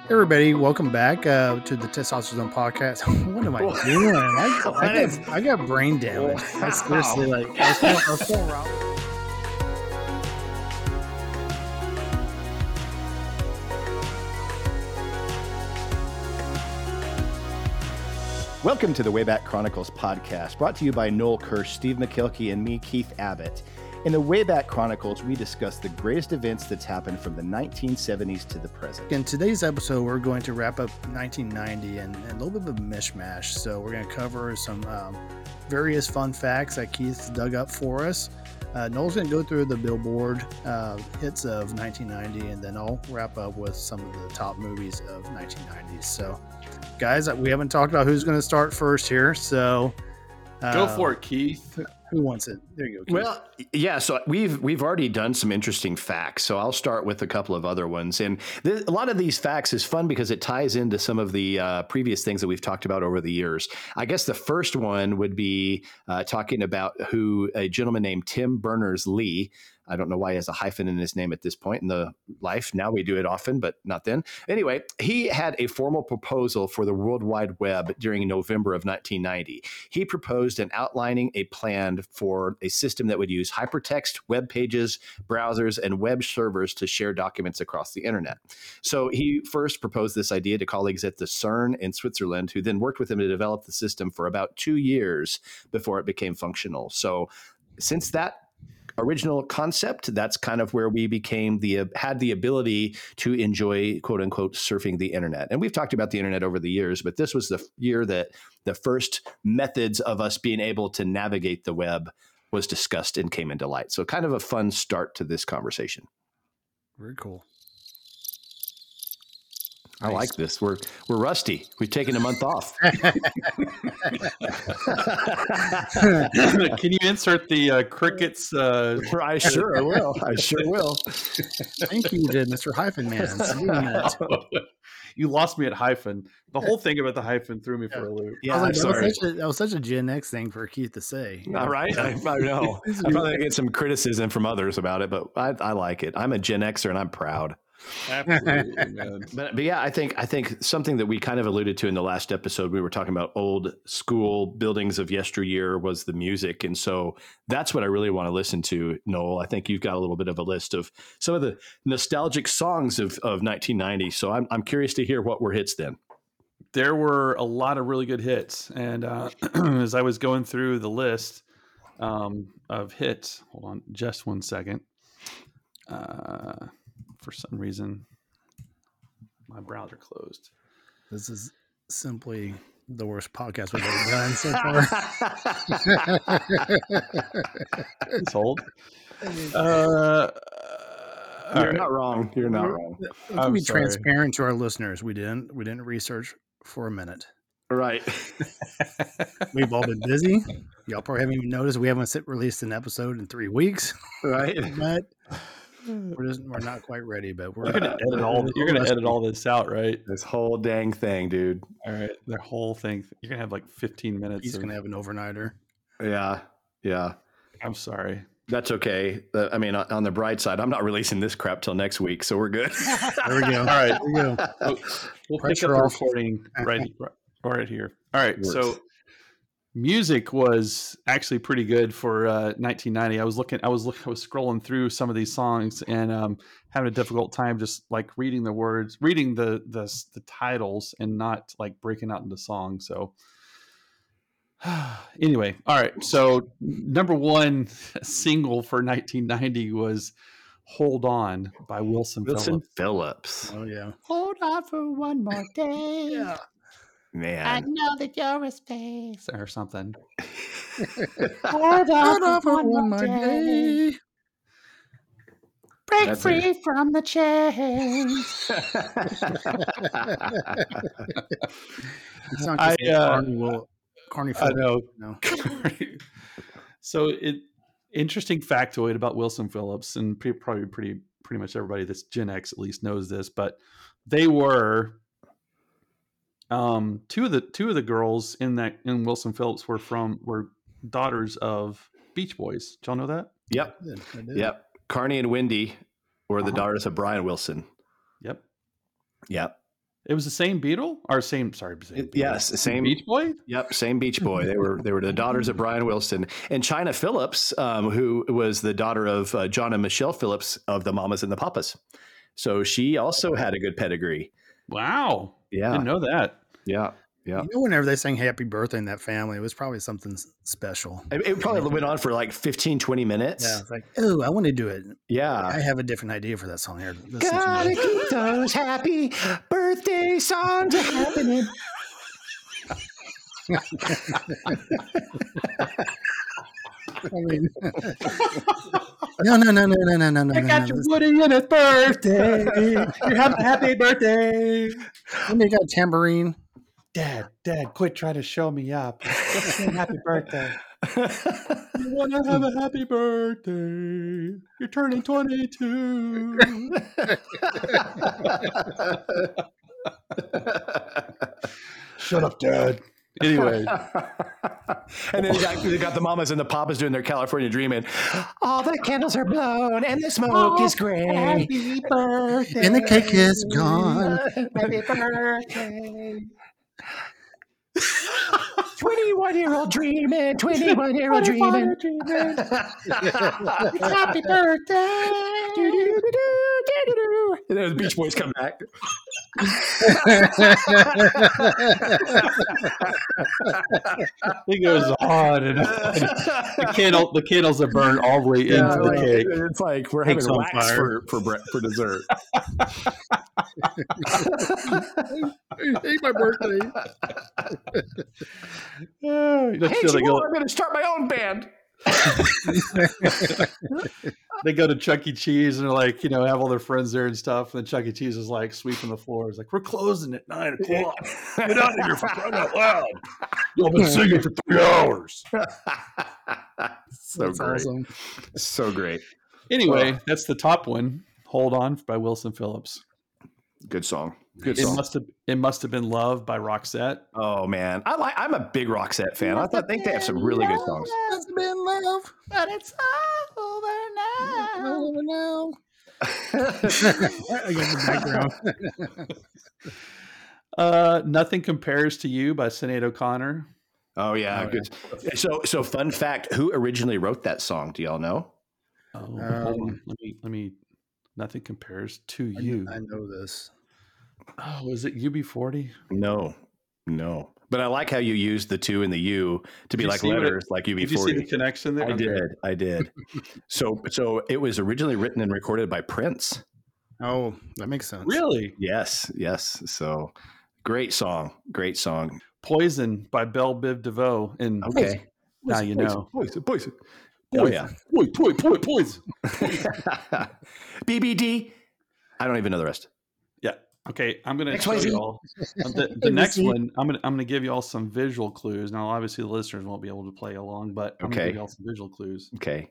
Everybody, welcome back to the Testosterone Podcast. What am I doing? I got brain damage. I seriously I was going around. Welcome to the Wayback Chronicles podcast, brought to you by Noel Kirsch, Steve McKilkey, and me, Keith Abbott. In the Wayback Chronicles, we discuss the greatest events that's happened from the 1970s to the present. In today's episode, we're going to wrap up 1990 and a little bit of a mishmash. So we're going to cover some various fun facts that Keith dug up for us. Noel's going to go through the Billboard hits of 1990, and then I'll wrap up with some of the top movies of 1990s. So, guys, we haven't talked about who's going to start first here. So go for it, Keith. Who wants it? There you go, Keith. Well, yeah, so we've already done some interesting facts, so I'll start with a couple of other ones. And a lot of these facts is fun because it ties into some of the previous things that we've talked about over the years. I guess the first one would be talking about who a gentleman named Tim Berners-Lee. I don't know why he has a hyphen in his name at this point in the life. Now we do it often, but not then. Anyway, he had a formal proposal for the World Wide Web during November of 1990. He proposed and outlining a plan for a system that would use hypertext, web pages, browsers, and web servers to share documents across the internet. So he first proposed this idea to colleagues at the CERN in Switzerland, who then worked with him to develop the system for about 2 years before it became functional. So since that original concept, that's kind of where we had the ability to enjoy, quote unquote, surfing the internet. And we've talked about the internet over the years, but this was the year that the first methods of us being able to navigate the web was discussed and came into light. So kind of a fun start to this conversation. Very cool. I like this. We're rusty. We've taken a month off. Can you insert the crickets? I sure will. Thank you, Mr. Hyphen Man. You lost me at hyphen. The whole thing about the hyphen threw me for a loop. Yeah, I'm sorry. That was such a Gen X thing for Keith to say. All right. I know. I probably get some criticism from others about it, but I like it. I'm a Gen Xer and I'm proud. Absolutely, man. But yeah, I think something that we kind of alluded to in the last episode, we were talking about old school buildings of yesteryear, was the music. And so that's what I really want to listen to, Noel. I think you've got a little bit of a list of some of the nostalgic songs of 1990. So I'm curious to hear what were hits then. There were a lot of really good hits. And as I was going through the list of hits, hold on just one second. For some reason, my browser closed. This is simply the worst podcast we've ever done so far. Please hold. You're not wrong. You're not wrong. To be transparent to our listeners, we didn't research for a minute. Right. We've all been busy. Y'all probably haven't even noticed we haven't released an episode in 3 weeks. Right. But we're not quite ready, but we're you're gonna edit all this out, right? This whole dang thing, dude. All right, the whole thing. You're gonna have like 15 minutes. He's gonna have an overnighter. Yeah. I'm sorry. That's okay. I mean, on the bright side, I'm not releasing this crap till next week, so we're good. There we go. All right, there we go. We'll pick up the recording right here. All right, so music was actually pretty good for 1990. I was scrolling through some of these songs and having a difficult time just like reading the words, reading the titles, and not like breaking out into songs. So anyway, all right. So number one single for 1990 was "Hold On" by Wilson Phillips. Oh yeah. Hold on for one more day. Yeah. Man, I know that you're a space or something. Hold on for one more day. Break free from the chains. Carney. I know. No. So interesting factoid about Wilson Phillips, and probably pretty much everybody that's Gen X at least knows this, but they were. Two of the girls in Wilson Phillips were daughters of Beach Boys. Did y'all know that? Yep. Yep. Carney and Wendy were the daughters of Brian Wilson. Yep. Yep. It was the same Beatle or same Beatle. Yes, same Beach Boy. Yep, same Beach Boy. They were the daughters of Brian Wilson and China Phillips, who was the daughter of John and Michelle Phillips of the Mamas and the Papas. So she also had a good pedigree. Wow. Yeah, didn't know that. Yeah. Yeah. You know, whenever they sang happy birthday in that family, it was probably something special. It probably went on for like 15, 20 minutes. Yeah. It's like, oh, I want to do it. Yeah. I have a different idea for that song here. Gotta keep those happy birthday songs happening. I mean, no. I got your Woody in his birthday. You're having a happy birthday. And they got a tambourine. Dad, quit trying to show me up. Let's sing happy birthday. You want to have a happy birthday. You're turning 22. Shut up, Dad. Anyway. And then they got the Mamas and the Papas doing their California Dreamin'. All the candles are blown and the smoke is gray. Happy birthday. And the cake is gone. Happy birthday. 21-year-old dreaming, 21-year-old dreaming. Happy birthday. And then the Beach Boys come back. It goes on and on. The candles are burned all the way into the cake. It's like we're having wax for dessert. Hey, my birthday. I'm going to start my own band. They go to Chuck E. Cheese and they're like, have all their friends there and stuff. And Chuck E. Cheese is like sweeping the floor. It's like, we're closing at 9 o'clock. Get out of here for crying out loud. Y'all been singing for 3 hours. So That's great. awesome. So great. Anyway, that's the top one. Hold On by Wilson Phillips. Good song. It must have been Love by Roxette. Oh man, I'm a big Roxette fan. I think they have some really good songs. It's been love, but it's over now. over now. I got the background. Nothing Compares to You by Sinead O'Connor. Oh yeah, good. So fun fact: who originally wrote that song? Do y'all know? Hold on. Let me. Nothing Compares to You. I know this. Oh, is it UB40? No. But I like how you used the 2 and the U to be like letters, like UB40. Did you see the connection there? I did. So it was originally written and recorded by Prince. Oh, that makes sense. Really? Yes. So great song. Poison by Belle Biv DeVoe. And okay. Now you know. Poison. Oh yeah. Poison. BBD. I don't even know the rest. Yeah. Okay. I'm gonna show you all the next one. I'm gonna give you all some visual clues. Now, obviously, the listeners won't be able to play along, but I'm gonna give you all some visual clues. Okay.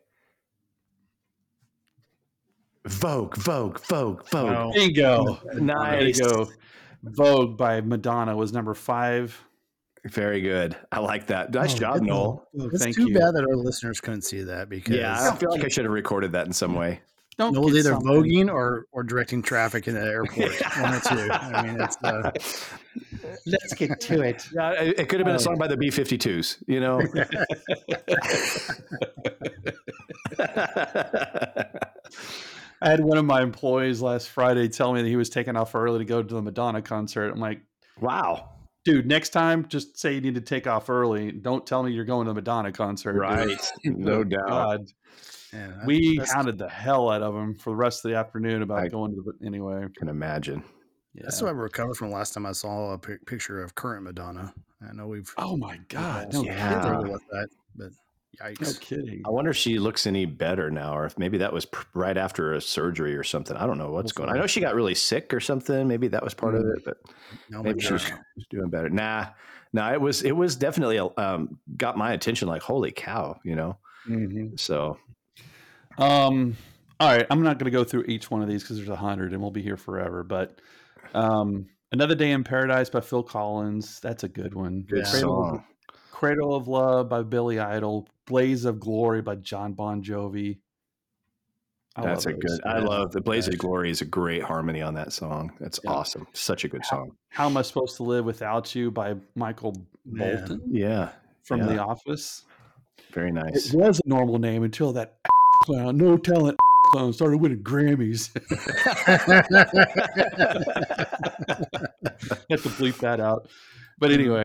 Vogue. Oh. Bingo. Nice. There you go. Vogue by Madonna was number 5. Very good. I like that. Nice job, Noel. It's too bad that our listeners couldn't see that because I feel like I should have recorded that in some way. Noel's either voguing or directing traffic in the airport. One or two. I mean, it's let's get to it. Yeah, it could have been a song by the B-52s, I had one of my employees last Friday tell me that he was taking off early to go to the Madonna concert. I'm like, wow. Dude, next time, just say you need to take off early. Don't tell me you're going to a Madonna concert. Right. No doubt. God. Yeah, we hounded the hell out of him for the rest of the afternoon about going to the anyway. I can imagine. Yeah. That's what I recovered from last time I saw a picture of current Madonna. I know we've. Oh my God! No kidding. But yikes! No kidding. I wonder if she looks any better now, or if maybe that was right after a surgery or something. I don't know what's going on. I know she got really sick or something. Maybe that was part of it, but maybe she's doing better. Nah. It was definitely got my attention. Like, holy cow, Mm-hmm. So. All right, I'm not going to go through each one of these because there's 100 and we'll be here forever. But Another Day in Paradise by Phil Collins. That's a good one. Good song. Cradle of Love by Billy Idol. Blaze of Glory by John Bon Jovi. That's a good. I love the Blaze of Glory is a great harmony on that song. That's awesome. Such a good song. How Am I Supposed to Live Without You by Michael Bolton? Yeah, from The Office. Very nice. It was a normal name until that clown, no talent clown, started winning Grammys. Have to bleep that out. But anyway,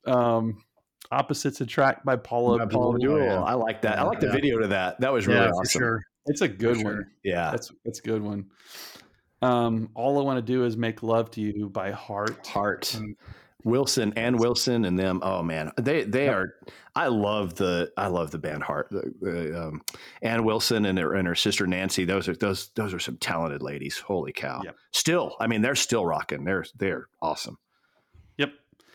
Opposites Attract by Paula Abdul. I like that. I like the video to that. That was really awesome. For sure. It's a good one. Yeah. That's a good one. All I Want to Do Is Make Love to You by Heart. Wilson and them. Oh man, they are. I love the band Heart. Ann Wilson and her sister Nancy. Those are some talented ladies. Holy cow! Yep. Still, I mean, they're still rocking. They're awesome. Yep.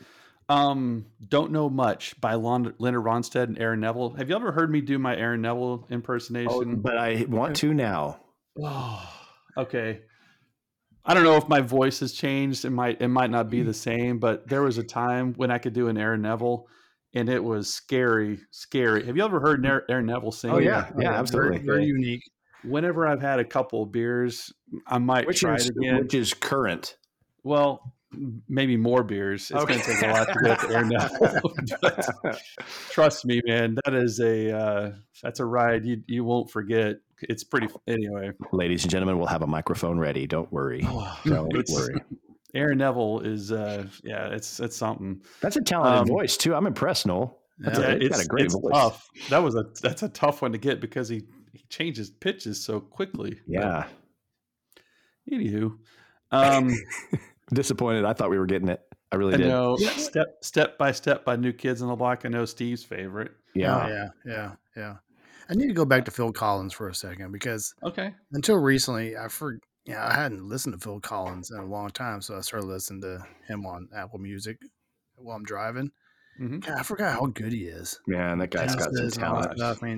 Don't Know Much by Leonard Ronstadt and Aaron Neville. Have you ever heard me do my Aaron Neville impersonation? Oh, but I want to now. Oh, okay. I don't know if my voice has changed. It might not be the same, but there was a time when I could do an Aaron Neville, and it was scary. Have you ever heard Aaron Neville sing? Oh yeah, absolutely. Very unique. Whenever I've had a couple of beers, I might try it again. Which is current. Well, maybe more beers. It's going to take a lot to get to Aaron Neville. But trust me, man, that's a ride you won't forget. It's pretty anyway. Ladies and gentlemen, we'll have a microphone ready. Don't worry. Don't worry. Aaron Neville is it's something. That's a talented voice too. I'm impressed, Noel. He's got a great voice. Tough. That's a tough one to get because he changes pitches so quickly. Yeah. But, anywho, disappointed. I thought we were getting it. I really did. No, Step by Step by New Kids on the Block. I know Steve's favorite. Yeah. I need to go back to Phil Collins for a second because until recently, I hadn't listened to Phil Collins in a long time, so I started listening to him on Apple Music while I'm driving. Mm-hmm. God, I forgot how good he is. Man, that guy's got some talent. I mean,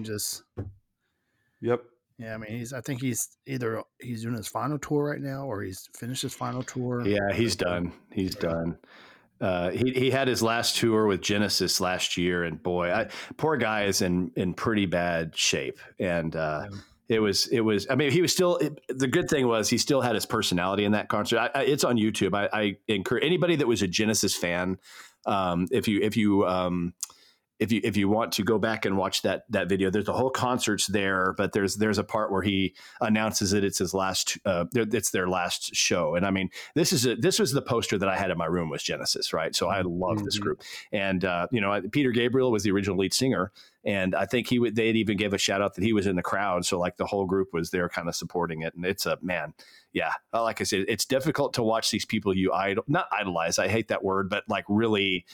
Yep. Yeah, I mean, I think he's doing his final tour right now, or he's finished his final tour. Yeah, he's done. He's done. He had his last tour with Genesis last year, and boy, poor guy is in pretty bad shape. And it was. I mean, he was still. The good thing was he still had his personality in that concert. It's on YouTube. I encourage anybody that was a Genesis fan. If you want to go back and watch that video, there's the whole concert's there, but there's a part where he announces that it's his last, it's their last show. And I mean, this was the poster that I had in my room was Genesis, right? So I love this group. And, Peter Gabriel was the original lead singer. And I think they'd even give a shout out that he was in the crowd. So like the whole group was there kind of supporting it. And it's like I said, it's difficult to watch these people you not idolize. I hate that word, but like really,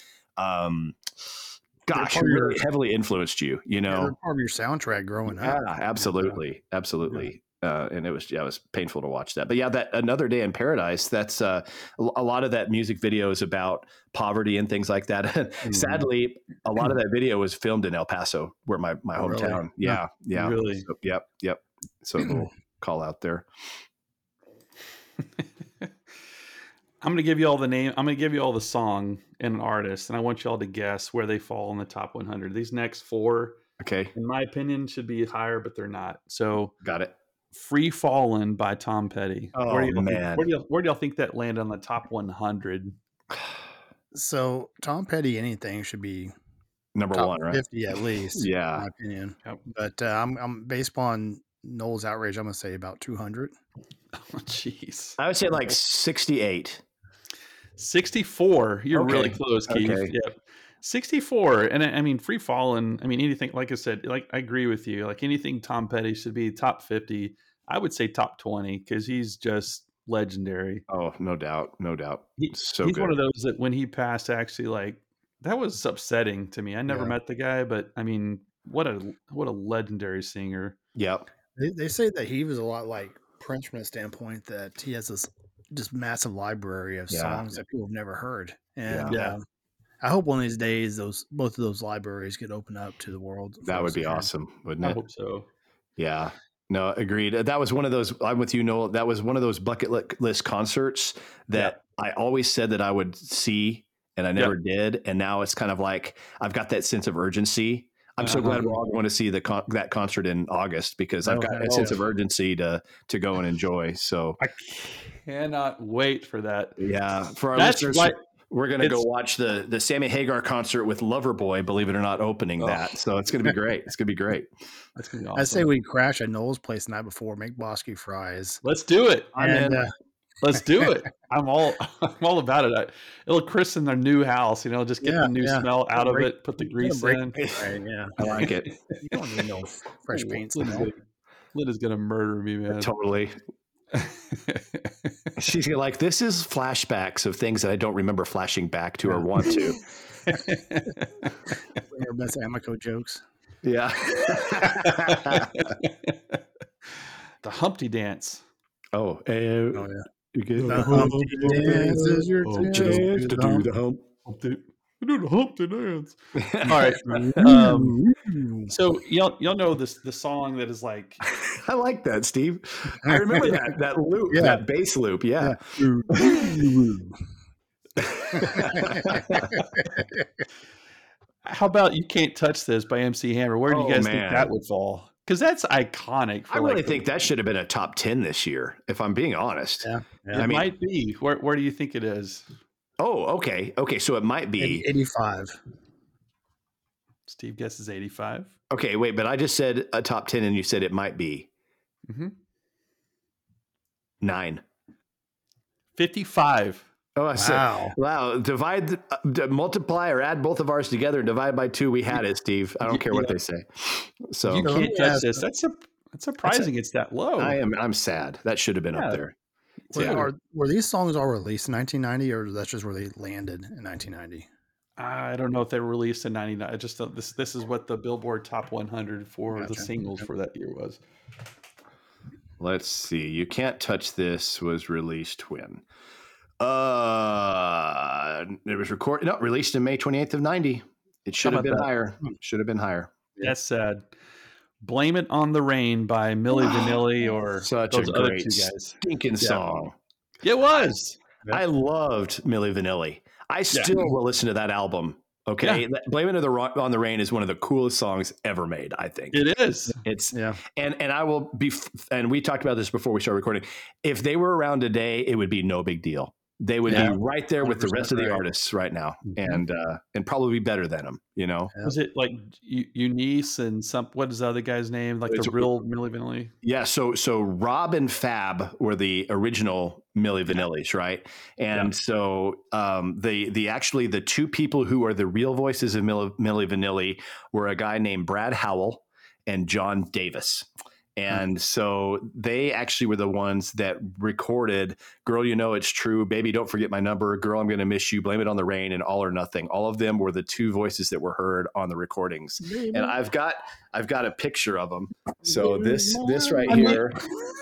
really heavily influenced you, they're part of your soundtrack growing up. Yeah, absolutely. And it was painful to watch that. But yeah, that Another Day in Paradise, that's a lot of that music video is about poverty and things like that. Mm-hmm. Sadly, a lot of that video was filmed in El Paso, where my hometown. Really? Yeah. Really? So, yep. So a little call out there. I'm going to give you all the name. I'm going to give you all the song and an artist, and I want you all to guess where they fall in the top 100. These next four, in my opinion, should be higher, but they're not. So, got it. Free Fallin' by Tom Petty. Oh, where do y'all think that landed on the top 100? So, Tom Petty, anything should be number top one, right? 50 at least. Yeah, in my opinion. Yep. But I'm based upon Noel's outrage. I'm going to say about 200. Oh, jeez. I would say like 68. 64. You're really close, Keith. Okay. Yep. 64. And I mean, Free Fallin', I mean, anything, like I said, like I agree with you. Like anything Tom Petty should be top 50. I would say top 20 because he's just legendary. Oh, no doubt. He's good. One of those that when he passed, actually, like, that was upsetting to me. I never met the guy, but I mean, what a legendary singer. Yep. They say that he was a lot like Prince from a standpoint that he has this just massive library of songs that people have never heard. And I hope one of these days both of those libraries get opened up to the world. That would be awesome, wouldn't it? I hope so. Yeah. No, agreed. That was one of those, I'm with you, Noel. That was one of those bucket list concerts that I always said that I would see and I never did. And now it's kind of like, I've got that sense of urgency. I'm so glad we're all going to see that concert in August because I've got a sense of urgency to go and enjoy. So I cannot wait for that. Yeah, for our listeners, we're going to go watch the Sammy Hagar concert with Loverboy, believe it or not, opening that. So it's going to be great. It's going to be great. That's going to be awesome. I say we crash at Noel's place the night before, make Bosky fries. Let's do it. Let's do it. I'm all about it. It'll christen their new house. Just get the new smell out of it. Put the grease in. Right, yeah, I like it. You don't need no fresh paint. Linda's gonna murder me, man. Totally. She's like, this is flashbacks of things that I don't remember flashing back to or want to. Her best Amico jokes. Yeah. The Humpty Dance. Oh yeah. You get the Humpty Dance is your chance to do the hump. Do the Humpty Dance. All right. So y'all know the song that is like. I like that, Steve. I remember that loop, that bass loop. Yeah. How about You Can't Touch This by MC Hammer? Where do you guys think that would fall? Because that's iconic. I really think that should have been a top 10 this year, if I'm being honest. Yeah. It might be. Where do you think it is? Oh, okay. Okay, so it might be 85. Steve guesses 85. Okay, wait, but I just said a top 10 and you said it might be 9. 55. Oh, I said, wow. Divide, multiply or add both of ours together and divide by 2. We had it, Steve. I don't care what they say. So You Can't Touch This. That's surprising. It's that low. I'm sad. That should have been up there. Were these songs all released in 1990, or that's just where they landed in 1990? I don't know if they were released in 99. I just this is what the Billboard Top 100 for the singles for that year was. Let's see. You Can't Touch This was released when? It was released in May 28th of 90. It should have been higher. Should have been higher. That's sad. Blame It on the Rain by Milli Vanilli or such those a other great 2 guys. Stinking song. It was. I loved Milli Vanilli. I still will listen to that album. Okay. Yeah. Blame It on the Rain is one of the coolest songs ever made, I think. It is. And I will be, and we talked about this before we started recording. If they were around today, it would be no big deal. They would be right there with the rest of the artists right now, and probably be better than them. Was it like Eunice and what is the other guy's name? Like the real Milli Vanilli? Yeah. So Rob and Fab were the original Milli Vanillis, right? And so the 2 people who are the real voices of Milli Vanilli were a guy named Brad Howell and John Davis. And so they actually were the ones that recorded Girl, You Know It's True, Baby, Don't Forget My Number, Girl, I'm Gonna Miss You, Blame It on the Rain, and All or Nothing. All of them were the 2 voices that were heard on the recordings. And I've got a picture of them. So this right here,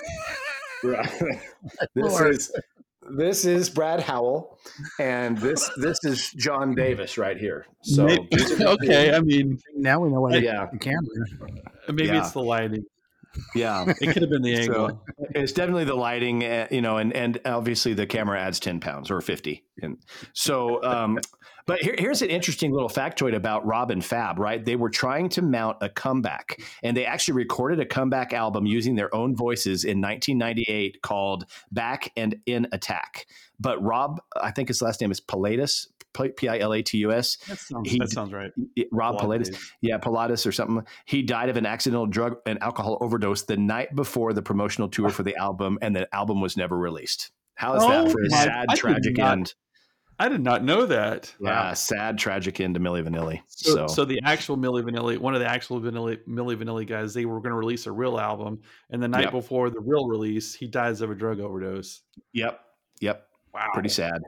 this is Brad Howell, and this is John Davis right here. So okay, I mean, now we know why the camera. Maybe it's the lighting. Yeah, it could have been the angle. So it's definitely the lighting, and obviously the camera adds 10 pounds or 50. And so, but here's an interesting little factoid about Rob and Fab, right? They were trying to mount a comeback, and they actually recorded a comeback album using their own voices in 1998 called Back and in Attack. But Rob, I think his last name is Pilatus. Pilatus. That sounds right. Rob Pilatus. Yeah, Pilatus or something. He died of an accidental drug and alcohol overdose the night before the promotional tour for the album, and the album was never released. How is that for a sad, tragic end? I did not know that. Yeah, sad, tragic end to Milli Vanilli. So the actual Milli Vanilli, one of the actual Milli Vanilli guys, they were going to release a real album, and the night before the real release, he dies of a drug overdose. Yep. Wow. Pretty sad.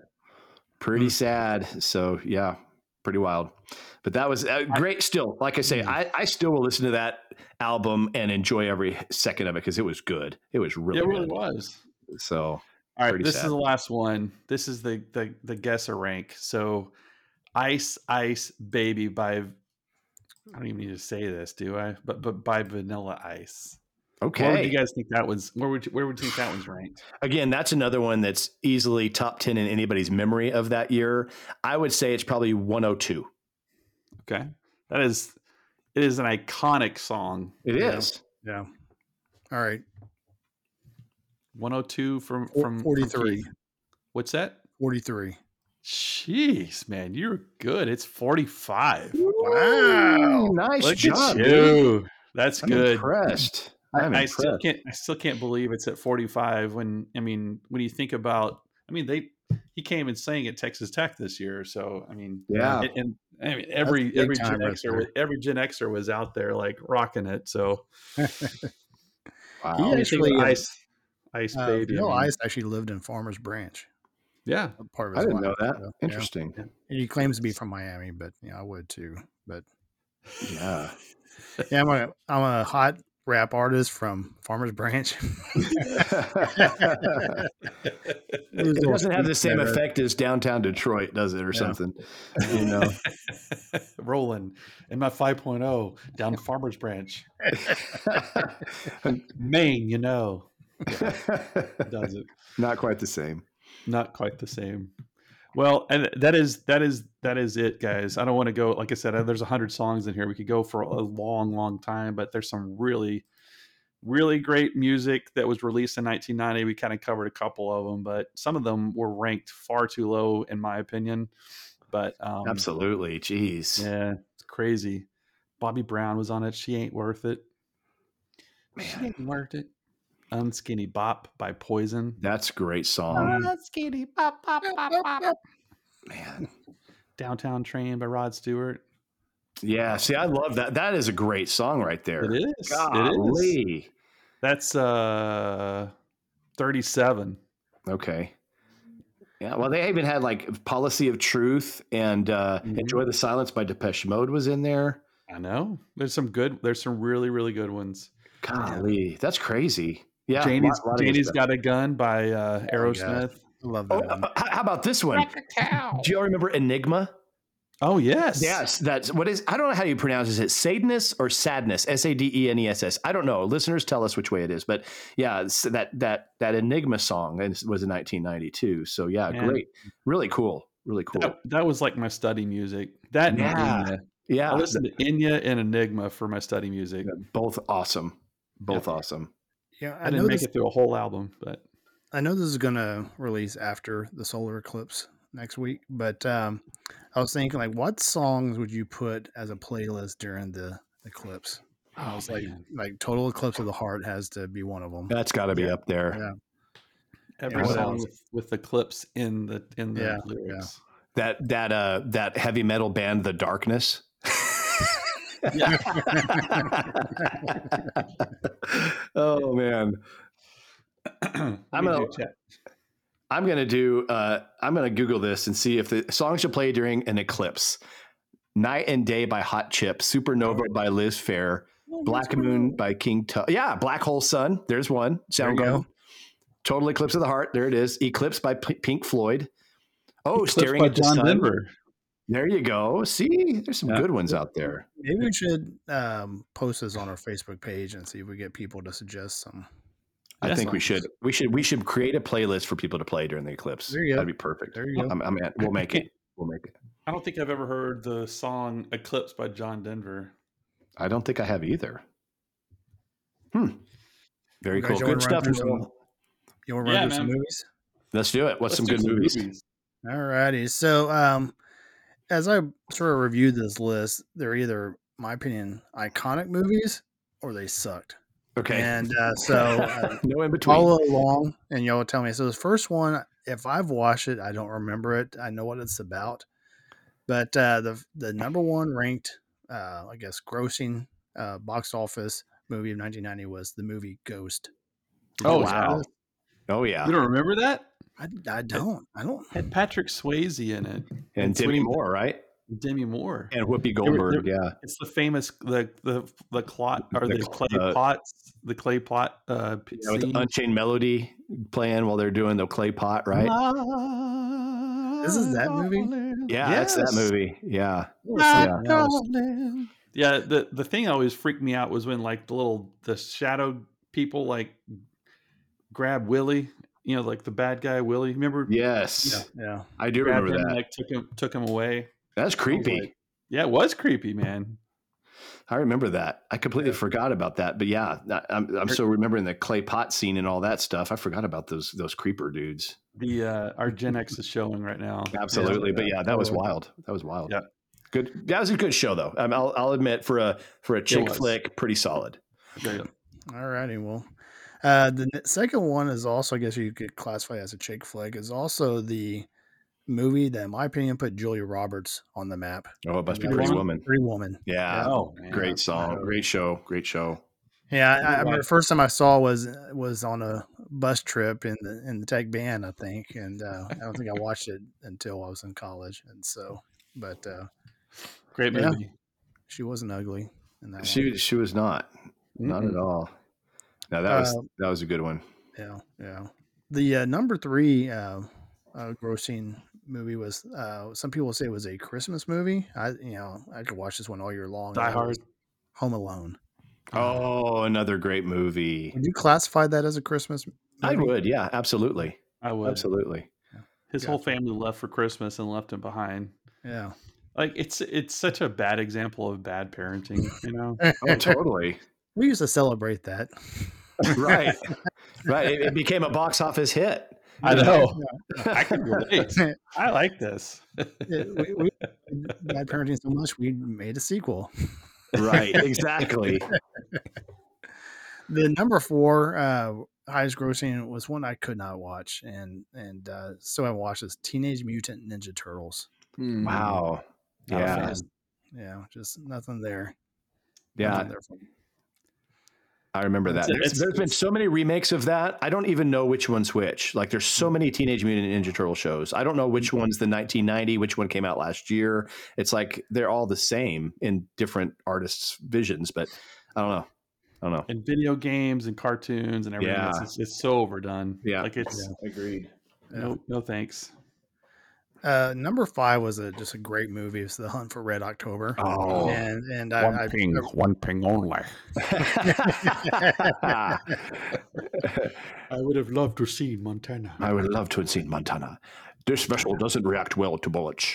So yeah, pretty wild. But that was great. Still, like I say, I still will listen to that album and enjoy every second of it because it was good. It was really good. It really was. So all right, this is the last one. This is the guesser rank. So Ice Baby by, I don't even need to say this, do I? But by Vanilla Ice. Okay. Where would you guys think that was? Where would you think that one's ranked? Again, that's another one that's easily top 10 in anybody's memory of that year. I would say it's probably 102. Okay. That is It is an iconic song. It is. Yeah. All right. 102 from 43. What's that? 43. Jeez, man, you're good. It's 45. Wow. Nice Look job, at dude. you. That's I'm good. impressed. I still can't believe it's at 45 when you think about, he came and sang at Texas Tech this year. So, Yeah. and every big Gen time right Xer, there. every Gen Xer was out there like rocking it. So Wow. He actually, Ice Baby. Ice actually lived in Farmers Branch. Yeah. Part of I his didn't life, know that. so, Interesting. Yeah. And he claims to be from Miami, but I would too. But Yeah. yeah, I'm a hot rap artist from Farmers Branch. It doesn't have the same effect as downtown Detroit, does it, or something? Rolling in my 5.0 down Farmers Branch, Maine. Yeah, it does it. Not quite the same. Not quite the same. Well, and that is it, guys. I don't want to go, like I said, there's 100 songs in here. We could go for a long time, but there's some really, really great music that was released in 1990. We kind of covered a couple of them, but some of them were ranked far too low, in my opinion. But absolutely, jeez, yeah, it's crazy. Bobby Brown was on it. She Ain't Worth It. Man. She Ain't Worth It. Unskinny Bop by Poison. That's a great song. Unskinny Bop, bop, bop, bop. Man. Downtown Train by Rod Stewart. Yeah, see, I love that. That is a great song right there. It is. Golly. It is. That's 37. Okay. Yeah, well, they even had like Policy of Truth and Enjoy the Silence by Depeche Mode was in there. I know. There's some really, really good ones. Golly, that's crazy. Yeah, Janie's Got a Gun by Aerosmith. I love that. How about this one? Do y'all remember Enigma? Oh, yes. Yes. That's what is, I don't know how you pronounce it. Is it Sadness or Sadness? Sadness. I don't know. Listeners, tell us which way it is. But yeah, that Enigma song was in 1992. So yeah, great. Really cool. Really cool. That was like my study music. That yeah. I listened to Enya and Enigma for my study music. Yeah, both awesome. Both awesome. Yeah, I didn't make it through a whole album, but I know this is going to release after the solar eclipse next week. But I was thinking, like, what songs would you put as a playlist during the eclipse? I was like Total Eclipse of the Heart has to be one of them. That's got to be up there. Yeah. Every song with the clips in the lyrics. Yeah. That heavy metal band, The Darkness. Yeah. Oh man. I'm gonna Google this and see if the songs you play during an eclipse. Night and Day by Hot Chip, Supernova by Liz Phair, Black Moon by King Tut. Yeah, Black Hole Sun. There's one. Soundgarden. Total Eclipse of the Heart. There it is. Eclipse by Pink Floyd. Oh, Eclipse Staring by at the John Sun. Denver. There you go. See, there's some good ones out there. Maybe we should post this on our Facebook page and see if we get people to suggest some. I think we should. We should create a playlist for people to play during the eclipse. There you go. That'd be perfect. There you go. We'll make it. We'll make it. I don't think I've ever heard the song Eclipse by John Denver. I don't think I have either. Very cool. Good stuff. You want to run through some movies? Let's do it. What's some good movies? All righty. So as I sort of reviewed this list, they're either, in my opinion, iconic movies or they sucked. Okay. And so no in between. Follow along and y'all tell me. So the first one, if I've watched it, I don't remember it. I know what it's about. But the number one ranked, I guess, grossing box office movie of 1990 was the movie Ghost. Oh, wow. Oh, yeah. You don't remember that? I don't. Had Patrick Swayze in it. And Demi Moore, right? Demi Moore. And Whoopi Goldberg, yeah. It's the famous, the clot, or the clay pots, the clay pot with the Unchained Melody playing while they're doing the clay pot, right? This is that movie? Yeah, that's that movie. Yeah. Yeah, the thing that always freaked me out was when like the shadow people like grab Willie, like the bad guy Willie. Remember? Yes. Yeah. I do remember that. Like took him away. That's creepy. Yeah, it was creepy, man. I remember that. I completely forgot about that. But yeah, I'm still remembering the clay pot scene and all that stuff. I forgot about those creeper dudes. Our Gen X is showing right now. Absolutely. But yeah, that was wild. That was wild. Yeah. Good. That was a good show though. I'll admit for a chick flick, pretty solid. Yeah. All righty. Well, the second one is also, I guess you could classify as a chick flick, is also the movie that, in my opinion, put Julia Roberts on the map. Oh, it must be Pretty Woman. Pretty Woman. Yeah. Oh, great song. Great show. Great show. Yeah, I remember the first time I saw was on a bus trip in the tech band, I think, and I don't think I watched it until I was in college, and so, but great movie. Yeah, she wasn't ugly in that. She was not at all. No, that was a good one. Yeah. The number 3 grossing movie was, some people say it was a Christmas movie. I could watch this one all year long. Die Hard. Home Alone. Oh, another great movie. Would you classify that as a Christmas movie? I would, yeah, absolutely. I would. Absolutely. His whole family left for Christmas and left him behind. Yeah. Like it's such a bad example of bad parenting, you know? Oh, totally. We used to celebrate that. Right. Right. It became a box office hit. I know. I can relate. I like this. We bad parenting so much, we made a sequel. Right. Exactly. The number 4 highest grossing was one I could not watch, and so I watched this Teenage Mutant Ninja Turtles. Wow. Yeah. Yeah. Just nothing there. Yeah. Nothing there for me. I remember that. There's been so many remakes of that. I don't even know which one's which. Like there's so many Teenage Mutant Ninja Turtle shows. I don't know which one's the 1990, which one came out last year. It's like they're all the same in different artists' visions, but I don't know. And video games and cartoons and everything. Yeah. It's so overdone. Yeah. Like it's agreed. No thanks. Number 5 was just a great movie. It's The Hunt for Red October. Oh, and one ping only. I would have loved to see Montana. I would love to have seen Montana. This vessel doesn't react well to bullets.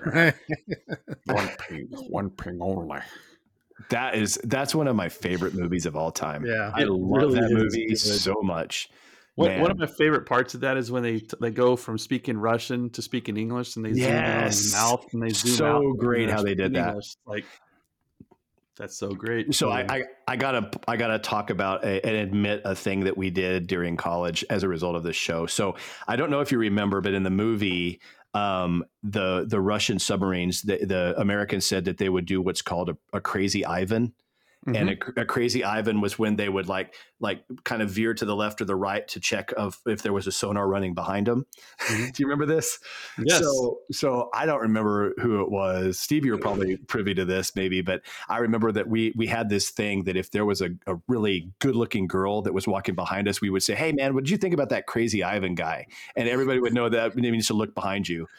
One ping only. That's one of my favorite movies of all time. Yeah, I love that movie so much. One of my favorite parts of that is when they go from speaking Russian to speaking English, and they zoom in on the mouth and they zoom out. So great how they did that. Like that's so great. So I gotta talk about and admit a thing that we did during college as a result of this show. So I don't know if you remember, but in the movie, the Russian submarines, the Americans said that they would do what's called a crazy Ivan. Mm-hmm. And a crazy Ivan was when they would like kind of veer to the left or the right to check if there was a sonar running behind them. Mm-hmm. Do you remember this? Yes. So I don't remember who it was. Steve, you're probably privy to this maybe, but I remember that we had this thing that if there was a really good looking girl that was walking behind us, we would say, "Hey man, what did you think about that crazy Ivan guy?" And everybody would know that means to look behind you.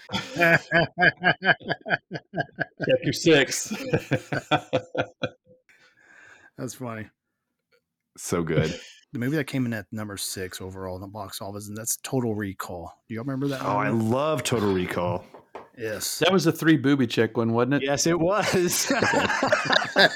Chapter 6. That's funny. So good. The movie that came in at number 6 overall in the box office, and that's Total Recall. Do y'all remember that? Oh, I love Total Recall. Yes. That was the 3 booby chick one, wasn't it? Yes, it was. I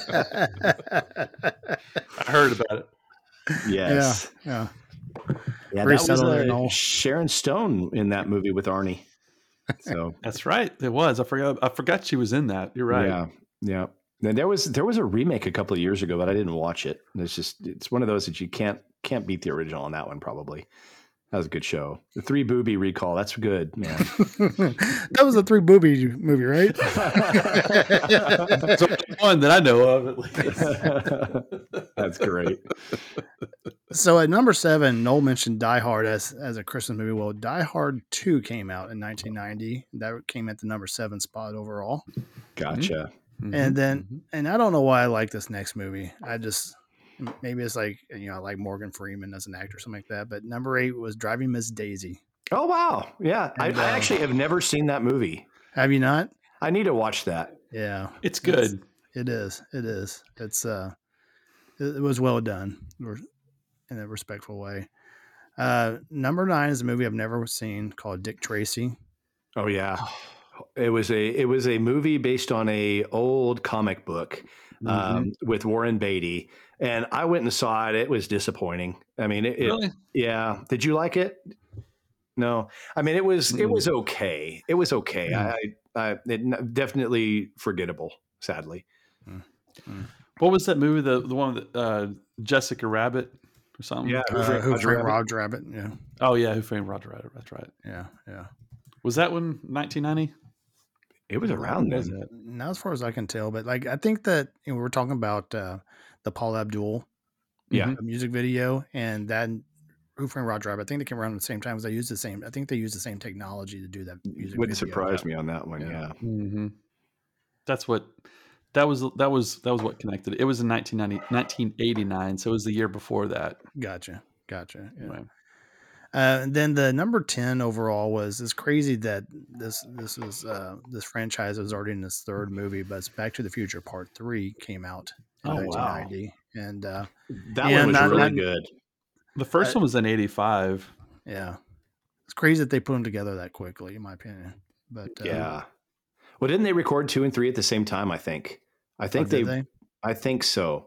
heard about it. Yes. Yeah. Yeah, that was Sharon Stone in that movie with Arnie. So that's right. It was. I forgot she was in that. You're right. Yeah. And there was a remake a couple of years ago, but I didn't watch it. It's one of those that you can't beat the original on that one. Probably that was a good show. The 3 booby recall. That's good, man. That was a 3 booby movie, right? That's one that I know of, at least. That's great. So at number 7, Noel mentioned Die Hard as a Christmas movie. Well, Die Hard 2 came out in 1990. That came at the number 7 spot overall. Gotcha. Mm-hmm. And then, and I don't know why I like this next movie. Maybe it's like, I like Morgan Freeman as an actor or something like that. But number 8 was Driving Miss Daisy. Oh, wow. Yeah. I actually have never seen that movie. Have you not? I need to watch that. Yeah. It's good. It is. It's, it was well done in a respectful way. Number 9 is a movie I've never seen called Dick Tracy. Oh, yeah. it was a movie based on a old comic book with Warren Beatty, and I went and saw it. It was disappointing. I mean, really? Yeah. Did you like it? No. I mean, it was okay. It was okay. It definitely forgettable, sadly. What was that movie? The one with Jessica Rabbit or something? Yeah. Who Framed Roger Rabbit? Yeah. Oh yeah, Who Framed Roger Rabbit? That's right. Yeah. Was that one 1990? It was around then. Not as far as I can tell, but like I think that we're talking about the Paul Abdul music video, and that Who Framed Roger Rabbit. I think they came around at the same time because they used the same. I think they used the same technology to do that music. Wouldn't surprise me on that one. Yeah. Mm-hmm. That's what. That was what connected it. It was in 1989, so it was the year before that. Gotcha. Yeah. Right. And then the number 10 overall it's crazy that this franchise was already in its third movie, but it's Back to the Future Part 3 came out in 1990. Wow. And that one was really good. The first one was in 85. Yeah. It's crazy that they put them together that quickly, in my opinion. But yeah. Well, didn't they record 2 and 3 at the same time? I think I think so.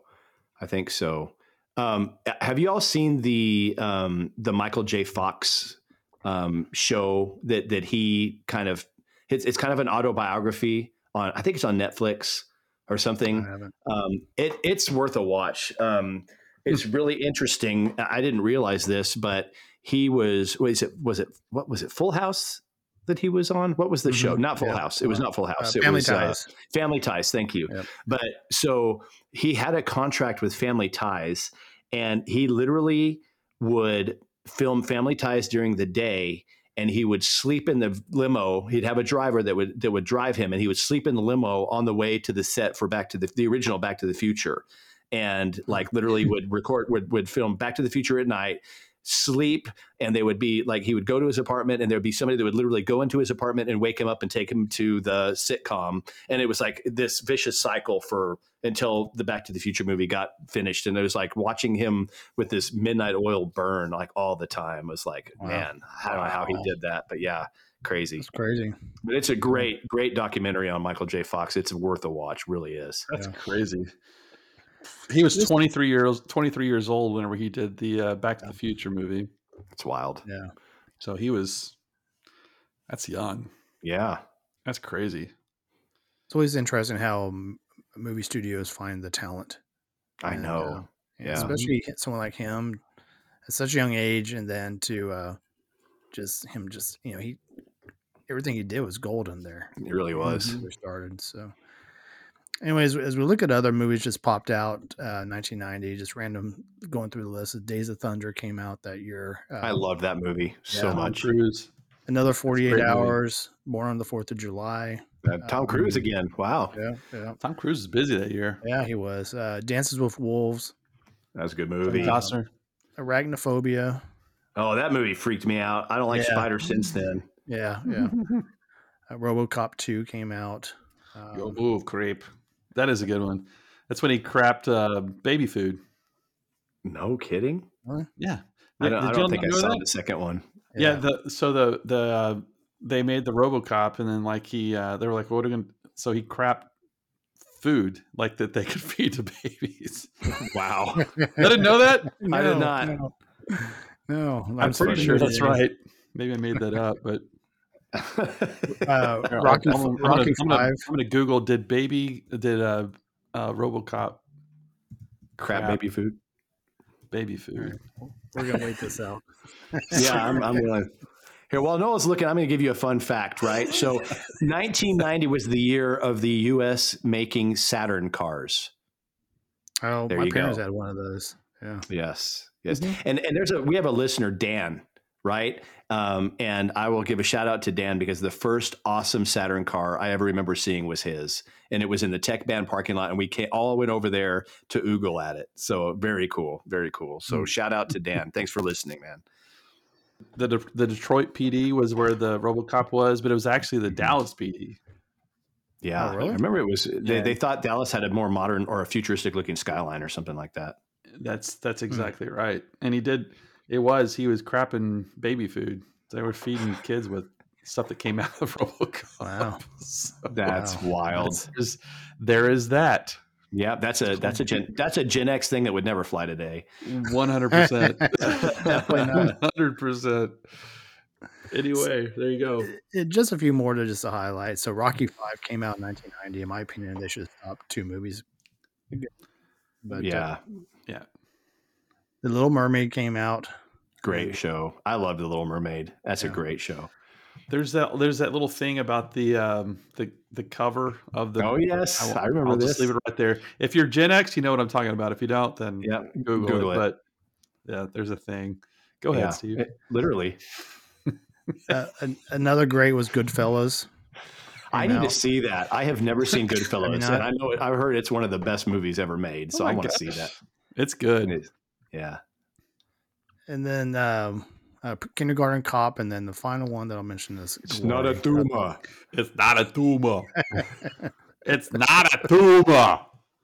Have you all seen the Michael J. Fox show that he kind of it's kind of an autobiography on, I think it's on Netflix or something. It's worth a watch. It's really interesting. I didn't realize this, but he was it Full House that he was on? What was the show? Not Full House. It was not Full House. It Family was Ties. Family Ties. Thank you. Yep. But so he had a contract with Family Ties, and he literally would film Family Ties during the day, and he would sleep in the limo. He'd have a driver that would drive him, and he would sleep in the limo on the way to the set for the original Back to the Future, and like literally would film Back to the Future at night, sleep, and they would be like, he would go to his apartment, and there would be somebody that would literally go into his apartment and wake him up and take him to the sitcom. And it was like this vicious cycle until the Back to the Future movie got finished. And it was like watching him with this midnight oil burn like all the time. It was like, man, I don't know how he did that, but yeah, crazy. It's crazy. But it's a great documentary on Michael J. Fox. It's worth a watch, really is. That's crazy. He was 23 years old whenever he did the Back to the Future movie. It's wild. Yeah. So that's young. Yeah. That's crazy. It's always interesting how movie studios find the talent. I know. Especially someone like him at such a young age, and then to everything he did was golden there. It really was. He started. So anyways, as we look at other movies just popped out 1990, just random going through the list, Days of Thunder came out that year. I love that movie so much. Cruise. Another 48 Hours, Born on the 4th of July. Tom Cruise again. Wow. Yeah. Tom Cruise is busy that year. Yeah, he was. Dances with Wolves. That was a good movie. Costner. Arachnophobia. Oh, that movie freaked me out. I don't like spiders since then. Yeah. RoboCop 2 came out. Yo, move, creep. That is a good one. That's when he crapped baby food. No kidding. Huh? Yeah. I don't think I saw the second one. Yeah. They made the RoboCop, and then like they were like, "What are we gonna?" So he crapped food like that they could feed to babies. Wow. I didn't know that. I did not. No, I'm pretty sure that's right. Maybe I made that up, but Rocky I'm 5. I'm gonna Google did RoboCop crap baby food? Baby food. Right. We're gonna wait this out. Yeah, I'm gonna. Here, while Noah's looking, I'm going to give you a fun fact, right? So 1990 was the year of the U.S. making Saturn cars. Oh, my parents had one of those. Yeah. Yes. Mm-hmm. And we have a listener, Dan, right? And I will give a shout out to Dan because the first awesome Saturn car I ever remember seeing was his. And it was in the Tech Band parking lot, and we all went over there to oogle at it. So very cool. Very cool. So shout out to Dan. Thanks for listening, man. The Detroit PD was where the RoboCop was, but it was actually the Dallas PD. Yeah, really? I remember it was. They thought Dallas had a more modern or a futuristic looking skyline or something like that. That's exactly right. And he was crapping baby food. They were feeding kids with stuff that came out of RoboCop. Wow, so, that's wild. There is that. Yeah, that's a Gen X thing that would never fly today. 100%. Definitely not. 100%. Anyway, there you go. Just a few more to just to highlight. So Rocky V came out in 1990. In my opinion, they should have stopped 2 movies. But yeah. The Little Mermaid came out. Great show. I love The Little Mermaid. That's a great show. There's that little thing about the cover of the. Oh yes, I remember this. Just leave it right there. If you're Gen X, you know what I'm talking about. If you don't, then Google it. But yeah, there's a thing. Go ahead, Steve. Literally. Another great was Goodfellas. I need to see that. I have never seen Goodfellas, and I know I've heard it's one of the best movies ever made. So I want to see that. It's good. Yeah. And then Kindergarten Cop, and then the final one that I'll mention is It's not a tumor. It's not a tumor. It's not a tumor.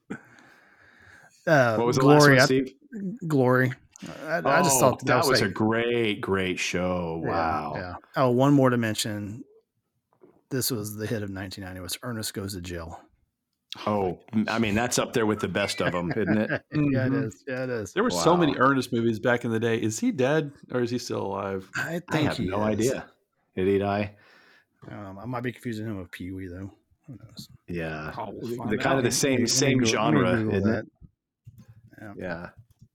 What was the last one, Steve? Glory. I just thought that was a great show. Wow. Yeah. Oh, one more to mention. This was the hit of 1990. Was Ernest Goes to Jail. Oh, I mean, that's up there with the best of them, isn't it? Yeah, it is. Yeah, it is. There were so many Ernest movies back in the day. Is he dead or is he still alive? I have no idea. Did I? I might be confusing him with Pee Wee, though. Who knows? Yeah. The kind of the same genre, isn't it? Yeah.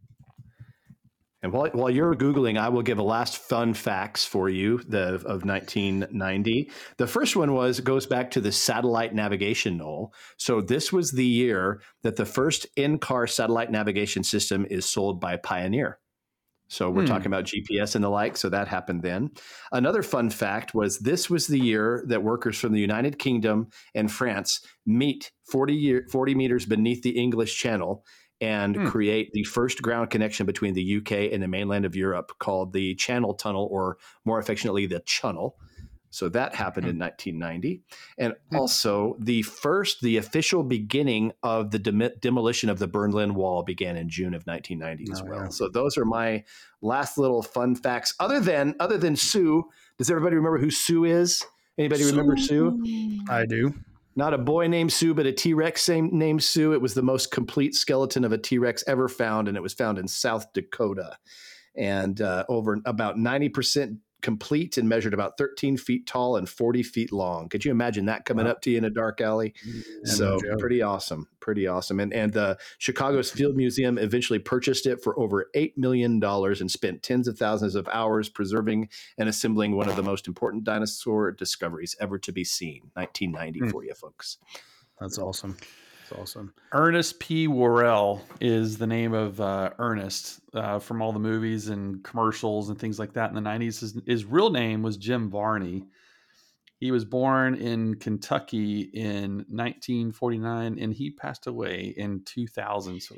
And while you're Googling, I will give a last fun facts for you of 1990. The first one goes back to the satellite navigation, Noel. So this was the year that the first in-car satellite navigation system is sold by Pioneer. So we're talking about GPS and the like. So that happened then. Another fun fact was this was the year that workers from the United Kingdom and France meet 40 meters beneath the English Channel and create the first ground connection between the UK and the mainland of Europe called the Channel Tunnel, or more affectionately, the Chunnel. So that happened in 1990. And also the official beginning of the demolition of the Berlin Wall began in June of 1990 as well. Yeah. So those are my last little fun facts. Other than Sue, does everybody remember who Sue is? Anybody remember Sue? I do. Not a boy named Sue, but a T-Rex named Sue. It was the most complete skeleton of a T-Rex ever found, and it was found in South Dakota. And over about 90% complete and measured about 13 feet tall and 40 feet long. Could you imagine that coming up to you in a dark alley? So pretty awesome. And the Chicago's Field Museum eventually purchased it for over $8 million and spent tens of thousands of hours preserving and assembling one of the most important dinosaur discoveries ever to be seen. 1990 for you folks. That's awesome. Awesome. Ernest P. Worrell is the name of Ernest from all the movies and commercials and things like that in the 90s. His real name was Jim Varney. He was born in Kentucky in 1949 and he passed away in 2000. So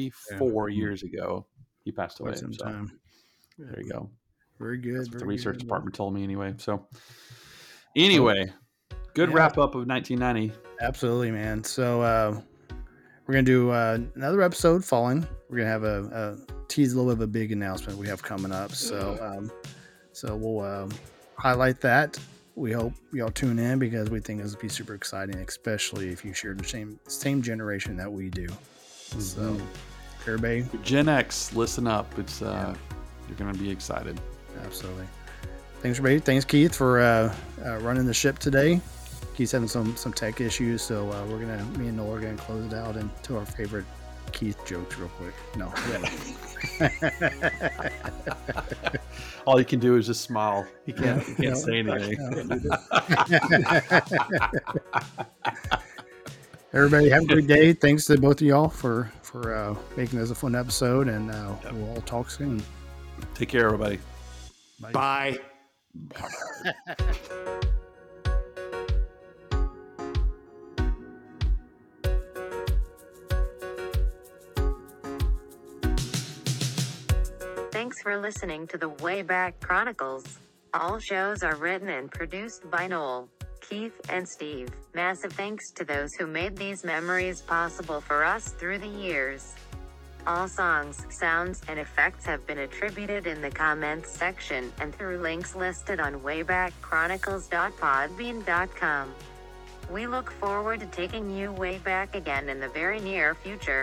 24 years ago, he passed away. There you go. Very good. That's what the research department told me anyway. So anyway, good wrap up of 1990. Absolutely, man. So we're going to do another episode following. We're going to have a tease a little bit of a big announcement we have coming up. So we'll highlight that. We hope y'all tune in because we think this will be super exciting, especially if you share the same generation that we do. So everybody, Gen X, listen up. It's you're going to be excited. Absolutely. Thanks, everybody. Thanks, Keith, for running the ship today. Keith's having some tech issues, so me and Noah are gonna close it out into our favorite Keith jokes real quick. No. All you can do is just smile. He can't say anything. Everybody have a great day. Thanks to both of y'all for making this a fun episode, and we'll all talk soon. Take care, everybody. Bye. Thanks for listening to the Wayback Chronicles. All shows are written and produced by Noel, Keith, and Steve. Massive thanks to those who made these memories possible for us through the years. All songs, sounds, and effects have been attributed in the comments section and through links listed on waybackchronicles.podbean.com. We look forward to taking you way back again in the very near future.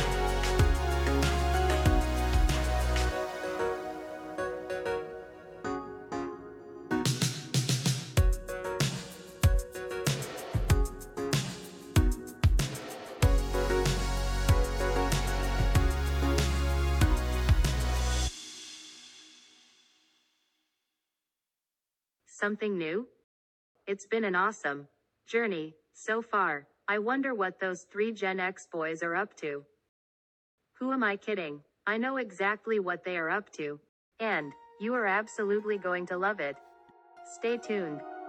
Something new? It's been an awesome journey so far. I wonder what those 3 Gen X boys are up to. Who am I kidding? I know exactly what they are up to. And you are absolutely going to love it. Stay tuned.